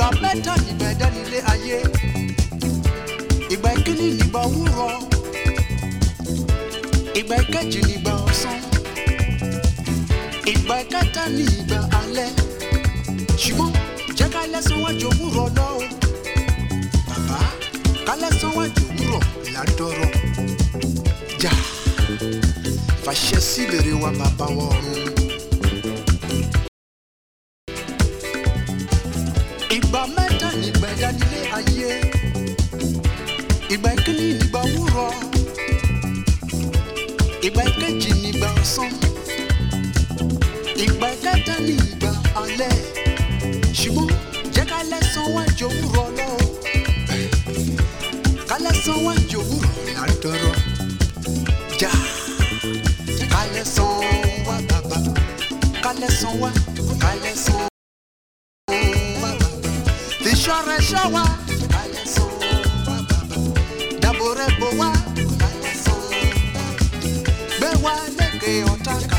Ìgbà mẹ́ta nígbà dánilé ayé. Ìgbà ìkíní nígbà òwúrọ̀. Ìgbà ìkejì nígbà ọ̀sán. Ìgbà ìkẹta ní ìgbà alẹ́. Ṣùgbọ́n jẹ́ ká lẹ́sàn wájú òwúrọ̀ lọ o. Bàbá ká lẹ́sàn wájú òwúrọ̀ ìlàdọ̀rọ̀. Jà fàṣẹ sí ìbéèrè wa bàbá wa ọ̀run. Ìgbà mẹ́ta nígbà ìdánilé ayé. Ìgbà ìkíní nígbà òwúrọ̀. Ìgbà ìkejì nígbà ọ̀sán. Ìgbà ìkẹta ní ìgbà alẹ́. Ṣùgbọ́n jẹ́ ká lẹ́sàn wájú òwúrọ̀ lọ. Ká lẹ́sàn wájú òwúrọ̀ ìlàdọ̀rọ̀. Jà ká lẹ́sàn wá bàbá. Ká lẹ́sàn wá. Ká lẹ́sàn wá bàbá. Ìṣọ́rẹ́ ṣọ́ wa. Ká lẹ́sàn wá bàbá. Dàbò rẹ̀ bò wá. Ká lẹ́sàn wá. Gbé wa lékè ọ̀tá ká.